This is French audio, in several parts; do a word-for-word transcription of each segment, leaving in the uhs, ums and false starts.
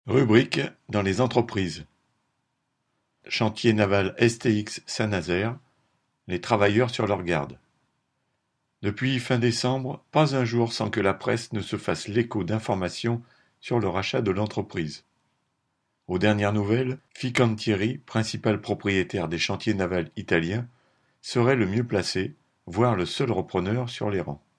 Rubrique dans les entreprises. Chantier naval S T X Saint-Nazaire, les travailleurs sur leur garde. Depuis fin décembre, pas un jour sans que la presse ne se fasse l'écho d'informations sur le rachat de l'entreprise. Aux dernières nouvelles, Fincantieri, principal propriétaire des chantiers navals italiens, serait le mieux placé, voire le seul repreneur sur les rangs.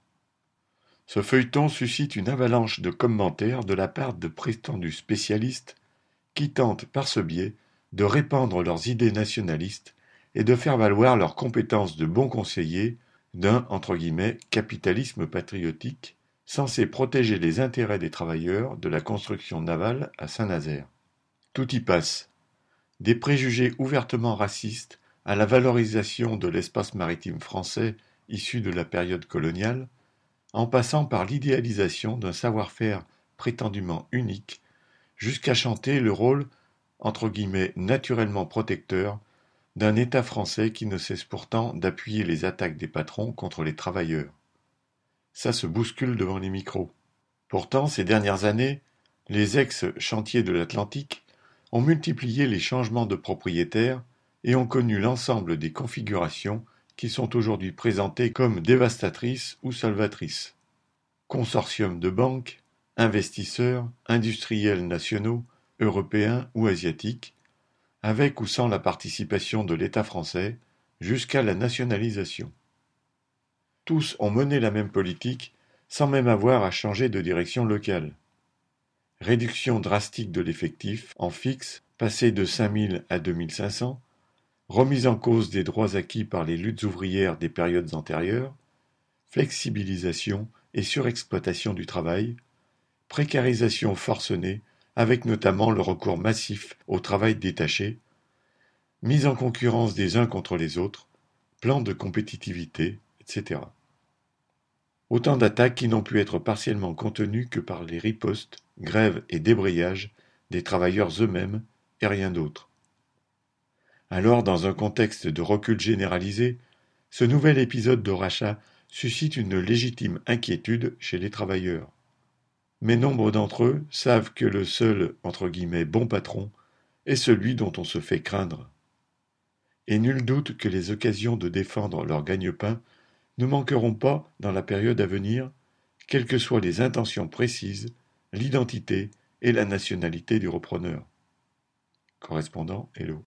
Ce feuilleton suscite une avalanche de commentaires de la part de prétendus spécialistes qui tentent par ce biais de répandre leurs idées nationalistes et de faire valoir leurs compétences de bons conseillers d'un entre guillemets, capitalisme patriotique censé protéger les intérêts des travailleurs de la construction navale à Saint-Nazaire. Tout y passe. Des préjugés ouvertement racistes à la valorisation de l'espace maritime français issu de la période coloniale, en passant par l'idéalisation d'un savoir-faire prétendument unique, jusqu'à chanter le rôle entre guillemets naturellement protecteur d'un État français qui ne cesse pourtant d'appuyer les attaques des patrons contre les travailleurs. Ça se bouscule devant les micros. Pourtant, ces dernières années, les ex-chantiers de l'Atlantique ont multiplié les changements de propriétaires et ont connu l'ensemble des configurations qui sont aujourd'hui présentées comme dévastatrices ou salvatrices. Consortiums de banques, investisseurs, industriels nationaux, européens ou asiatiques, avec ou sans la participation de l'État français, jusqu'à la nationalisation. Tous ont mené la même politique sans même avoir à changer de direction locale. Réduction drastique de l'effectif en fixe, passé de cinq mille à deux mille cinq cents, remise en cause des droits acquis par les luttes ouvrières des périodes antérieures, flexibilisation et surexploitation du travail, précarisation forcenée avec notamment le recours massif au travail détaché, mise en concurrence des uns contre les autres, plan de compétitivité, et cetera. Autant d'attaques qui n'ont pu être partiellement contenues que par les ripostes, grèves et débrayages des travailleurs eux-mêmes et rien d'autre. Alors, dans un contexte de recul généralisé, ce nouvel épisode de rachat suscite une légitime inquiétude chez les travailleurs. Mais nombre d'entre eux savent que le seul entre guillemets bon patron est celui dont on se fait craindre. Et nul doute que les occasions de défendre leur gagne-pain ne manqueront pas dans la période à venir, quelles que soient les intentions précises, l'identité et la nationalité du repreneur. Correspondant Hello.